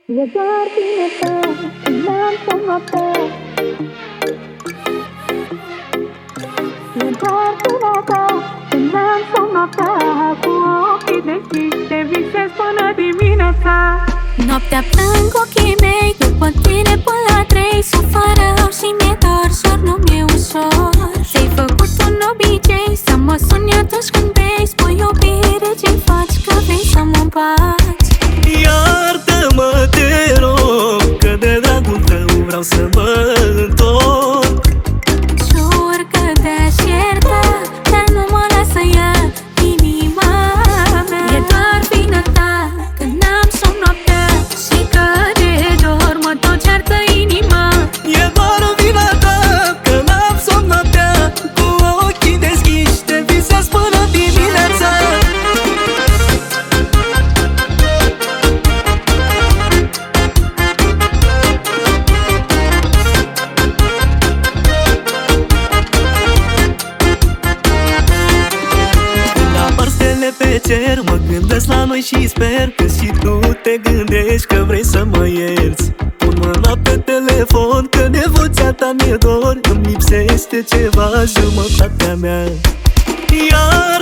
E doar tine ta, când n-am somn noaptea. E doar tine ta, când n-am somn noaptea. Cu ochii deschiși te visez până dimineața. Noaptea plâng ochii mei, după tine până la 3. Sufără și mi-e dor, jur nu mi-e ușor. Ți-ai făcut un obicei, să mă suni atunci când vrei. Spui iubire ce-i faci, că vrei să mă împaci. Iartă-mă, te rog, că de dragul tău vreau să mă întorc. Jur că te-aș ierta, dar nu mă lasă ea inima mea. E doar vina ta, când n-am somn noaptea. Și că de dor mă tot ceartă inima. E doar vina ta, că n-am somn noaptea. Cu ochii deschiși te visez până dimineața. Pe cer, mă gândesc la noi și sper că și tu te gândești că vrei să mă ierți. Pun mâna pe telefon, că de vocea ta mi-e dor. Îmi lipsește ceva, jumătatea mea.